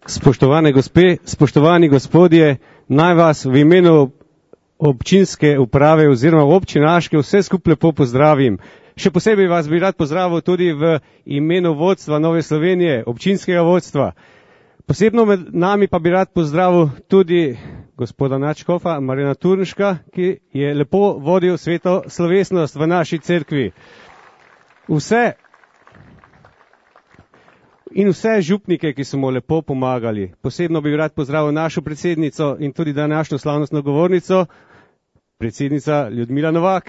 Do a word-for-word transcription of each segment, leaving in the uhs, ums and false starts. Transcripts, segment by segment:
Spoštovane gospe, spoštovani gospodje, naj vas v imenu občinske uprave oziroma občinaške vse skupaj lepo pozdravim. Še posebej vas bi rad pozdravil tudi v imenu vodstva Nove Slovenije, občinskega vodstva. Posebno med nami pa bi rad pozdravil tudi gospoda nadškofa Marjana Turnška, ki je lepo vodil sveto slovesnost v naši cerkvi. Vse in vse župnike, ki so mu lepo pomagali. Posebno bi rad pozdravil našo predsednico in tudi današnjo slavnostno govornico, predsednica Ljudmila Novak.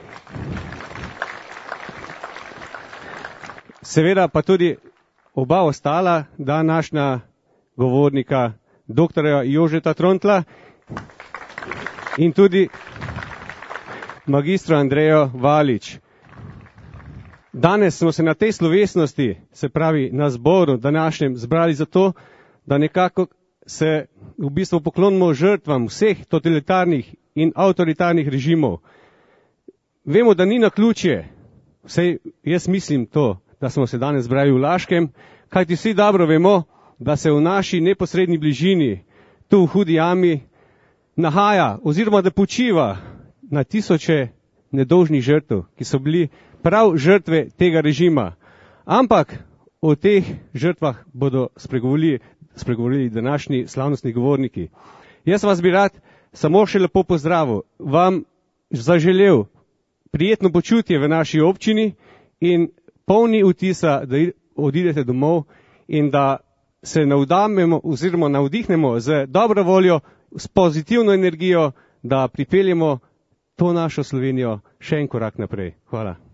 Seveda pa tudi oba ostala današnja govornika, doktorja Jožeta Trontla in tudi magistra Andrejo Valič. Danes smo se na tej slovesnosti, se pravi na zboru današnjem, zbrali zato, da nekako se v bistvu poklonimo žrtvam vseh totalitarnih in avtoritarnih režimov. Vemo, da ni naključje, vsaj jaz mislim to, da smo se danes zbrali v Laškem, kajti vsi dobro vemo, da se v naši neposredni bližini, tu v Hudi jami, nahaja oziroma da počiva na tisoče nedolžnih žrtev, ki so bili prav žrtve tega režima. Ampak o teh žrtvah bodo spregovorili, spregovorili današnji slavnostni govorniki. Jaz vas bi rad samo še lepo pozdravil, vam zaželel prijetno počutje v naši občini in polni vtisa, da odidete domov in da se navdamemo oziroma navdihnemo z dobro voljo, s pozitivno energijo, da pripeljemo to našo Slovenijo še en korak naprej. Hvala.